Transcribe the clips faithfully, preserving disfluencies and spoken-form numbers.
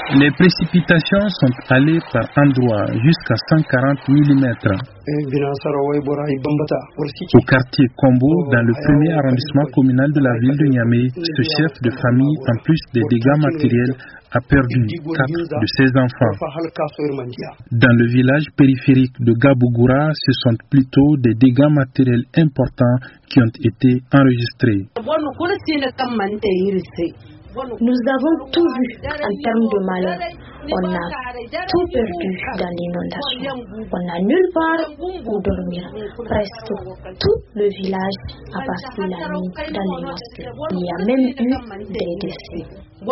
Les précipitations sont allées par endroits jusqu'à cent quarante millimètres. Au quartier Kombo, dans le premier arrondissement communal de la ville de Niamey, ce chef de famille, en plus des dégâts matériels, a perdu quatre de ses enfants. Dans le village périphérique de Gabougoura, ce sont plutôt des dégâts matériels importants qui ont été enregistrés. Nous avons tout vu en termes de malheur. On a tout perdu dans l'inondation. On n'a nulle part où dormir. Presque tout le village a passé la nuit dans les mosquées. Il y a même eu des décès.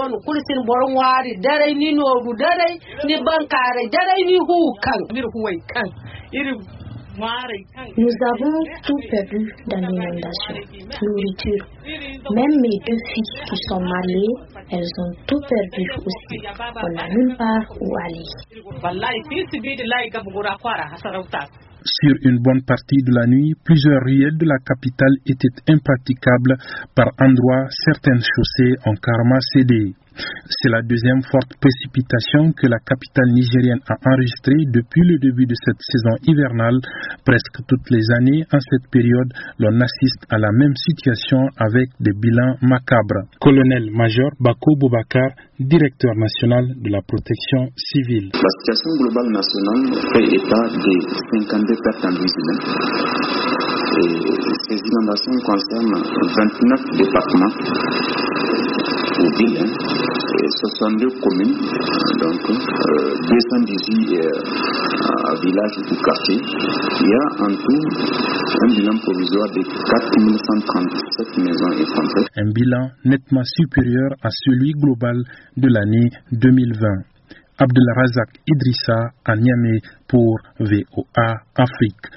Nous avons tout perdu dans l'inondation. Nourriture. Même mes deux filles qui sont mariées, elles ont tout perdu aussi. On n'a nulle part où aller. Sur une bonne partie de la nuit, plusieurs ruelles de la capitale étaient impraticables. Par endroits, certaines chaussées ont carrément cédé. C'est la deuxième forte précipitation que la capitale nigérienne a enregistrée depuis le début de cette saison hivernale. Presque toutes les années, en cette période, l'on assiste à la même situation avec des bilans macabres. Colonel-major Bako Boubacar, directeur national de la protection civile. La situation globale nationale fait état de cinquante-deux pertes en vies humaines. Et ces inondations concernent vingt-neuf départements ou villes, hein, et soixante-deux communes, donc euh, deux cent dix-huit euh, villages ou quartiers. Il y a en tout un bilan provisoire de quatre mille cent trente-sept maisons effondrées. Un bilan nettement supérieur à celui global de l'année deux mille vingt. Abdelrazak Idrissa à Niamey pour V O A Afrique.